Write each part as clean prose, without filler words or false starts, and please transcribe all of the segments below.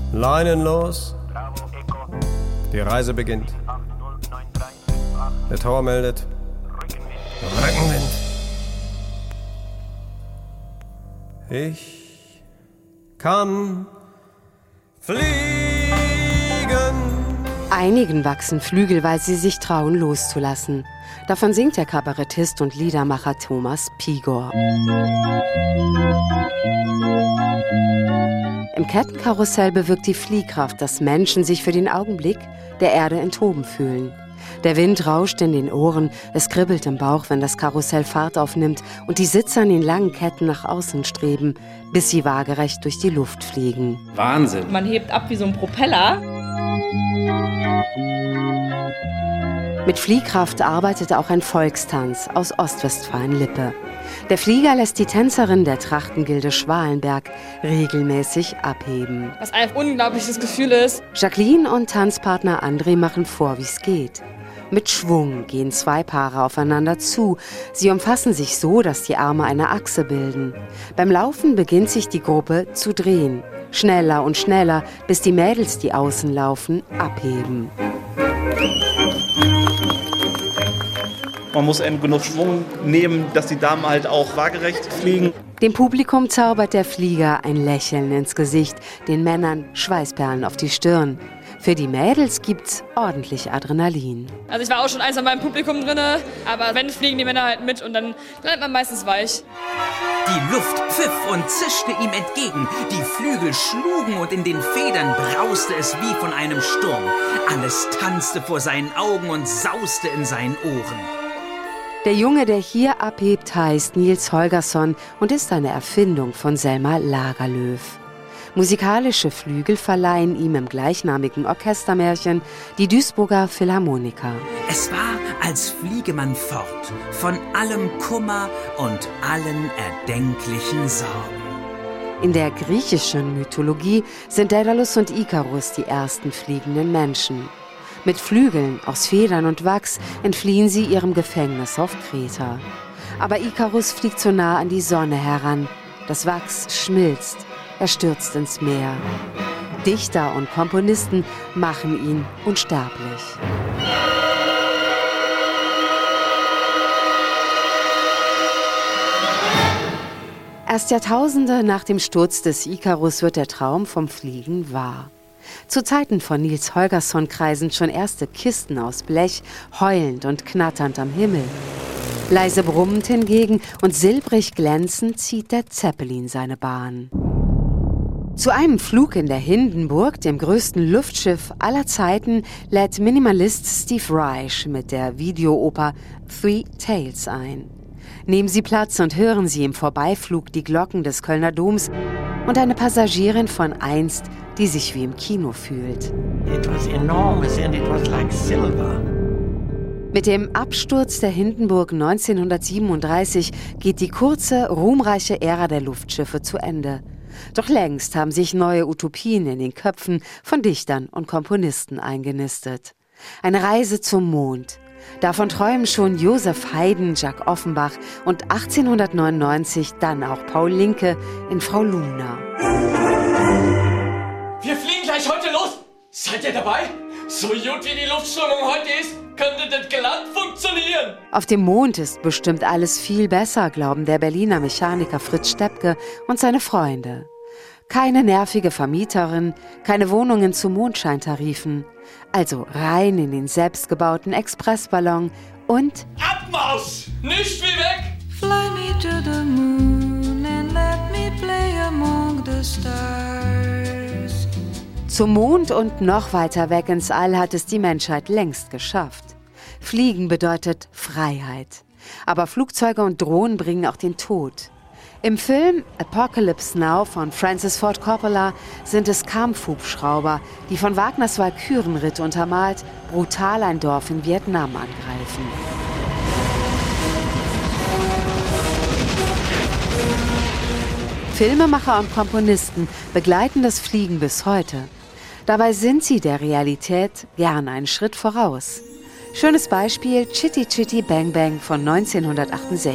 Leinen los. Die Reise beginnt. Der Tower meldet. Rückenwind. Ich kann fliegen. Einigen wachsen Flügel, weil sie sich trauen, loszulassen. Davon singt der Kabarettist und Liedermacher Thomas Pigor. Im Kettenkarussell bewirkt die Fliehkraft, dass Menschen sich für den Augenblick der Erde enthoben fühlen. Der Wind rauscht in den Ohren, es kribbelt im Bauch, wenn das Karussell Fahrt aufnimmt und die Sitze an den langen Ketten nach außen streben, bis sie waagerecht durch die Luft fliegen. Wahnsinn! Man hebt ab wie so ein Propeller. Mit Fliehkraft arbeitet auch ein Volkstanz aus Ostwestfalen-Lippe. Der Flieger lässt die Tänzerin der Trachtengilde Schwalenberg regelmäßig abheben. Was ein unglaubliches Gefühl ist. Jacqueline und Tanzpartner André machen vor, wie es geht. Mit Schwung gehen zwei Paare aufeinander zu. Sie umfassen sich so, dass die Arme eine Achse bilden. Beim Laufen beginnt sich die Gruppe zu drehen. Schneller und schneller, bis die Mädels, die außen laufen, abheben. Man muss eben genug Schwung nehmen, dass die Damen halt auch waagerecht fliegen. Dem Publikum zaubert der Flieger ein Lächeln ins Gesicht, den Männern Schweißperlen auf die Stirn. Für die Mädels gibt's ordentlich Adrenalin. Also ich war auch schon eins an meinem Publikum drin, aber wenn, fliegen die Männer halt mit und dann bleibt man meistens weich. Die Luft pfiff und zischte ihm entgegen, die Flügel schlugen und in den Federn brauste es wie von einem Sturm. Alles tanzte vor seinen Augen und sauste in seinen Ohren. Der Junge, der hier abhebt, heißt Nils Holgersson und ist eine Erfindung von Selma Lagerlöf. Musikalische Flügel verleihen ihm im gleichnamigen Orchestermärchen die Duisburger Philharmoniker. Es war, als fliege man fort, von allem Kummer und allen erdenklichen Sorgen. In der griechischen Mythologie sind Daedalus und Ikarus die ersten fliegenden Menschen. Mit Flügeln aus Federn und Wachs entfliehen sie ihrem Gefängnis auf Kreta. Aber Ikarus fliegt zu nah an die Sonne heran. Das Wachs schmilzt, er stürzt ins Meer. Dichter und Komponisten machen ihn unsterblich. Erst Jahrtausende nach dem Sturz des Ikarus wird der Traum vom Fliegen wahr. Zu Zeiten von Nils Holgersson kreisen schon erste Kisten aus Blech, heulend und knatternd am Himmel. Leise brummend hingegen und silbrig glänzend zieht der Zeppelin seine Bahn. Zu einem Flug in der Hindenburg, dem größten Luftschiff aller Zeiten, lädt Minimalist Steve Reich mit der Videooper Three Tales ein. Nehmen Sie Platz und hören Sie im Vorbeiflug die Glocken des Kölner Doms und eine Passagierin von einst, die sich wie im Kino fühlt. It was enormous and it was like silver. Mit dem Absturz der Hindenburg 1937 geht die kurze, ruhmreiche Ära der Luftschiffe zu Ende. Doch längst haben sich neue Utopien in den Köpfen von Dichtern und Komponisten eingenistet. Eine Reise zum Mond. Davon träumen schon Joseph Haydn, Jacques Offenbach und 1899 dann auch Paul Linke in Frau Luna. Wir fliegen gleich heute los. Seid ihr dabei? So gut wie die Luftströmung heute ist, könnte das glatt funktionieren. Auf dem Mond ist bestimmt alles viel besser, glauben der Berliner Mechaniker Fritz Steppke und seine Freunde. Keine nervige Vermieterin, keine Wohnungen zu Mondscheintarifen. Also rein in den selbstgebauten Expressballon und Abmarsch! Nicht wie weg! Fly me to the moon and let me play among the stars. zum Mond und noch weiter weg ins All hat es die Menschheit längst geschafft. Fliegen bedeutet Freiheit. Aber Flugzeuge und Drohnen bringen auch den Tod. Im Film Apocalypse Now von Francis Ford Coppola sind es Kampfhubschrauber, die von Wagners Walkürenritt untermalt brutal ein Dorf in Vietnam angreifen. Filmemacher und Komponisten begleiten das Fliegen bis heute. Dabei sind sie der Realität gern einen Schritt voraus. Schönes Beispiel Chitty Chitty Bang Bang von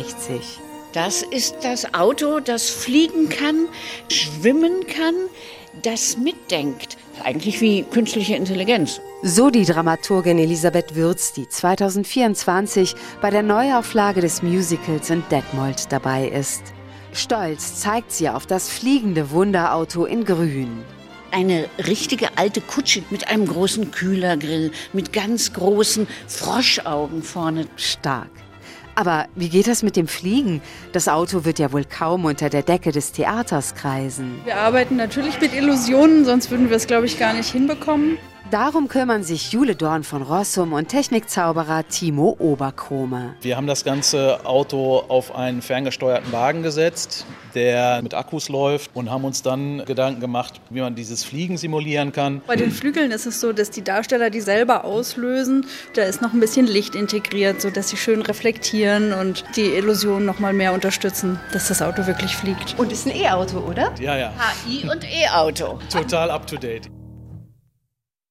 1968. Das ist das Auto, das fliegen kann, schwimmen kann, das mitdenkt. Eigentlich wie künstliche Intelligenz. So die Dramaturgin Elisabeth Würz, die 2024 bei der Neuauflage des Musicals in Detmold dabei ist. Stolz zeigt sie auf das fliegende Wunderauto in Grün. Eine richtige alte Kutsche mit einem großen Kühlergrill, mit ganz großen Froschaugen vorne. Stark. Aber wie geht das mit dem Fliegen? Das Auto wird ja wohl kaum unter der Decke des Theaters kreisen. Wir arbeiten natürlich mit Illusionen, sonst würden wir es, glaube ich, gar nicht hinbekommen. Darum kümmern sich Jule Dorn von Rossum und Technikzauberer Timo Oberkrome. Wir haben das ganze Auto auf einen ferngesteuerten Wagen gesetzt, der mit Akkus läuft, und haben uns dann Gedanken gemacht, wie man dieses Fliegen simulieren kann. Bei den Flügeln ist es so, dass die Darsteller die selber auslösen. Da ist noch ein bisschen Licht integriert, sodass sie schön reflektieren und die Illusion noch mal mehr unterstützen, dass das Auto wirklich fliegt. Und ist ein E-Auto, oder? Ja. HI und E-Auto. Total up to date.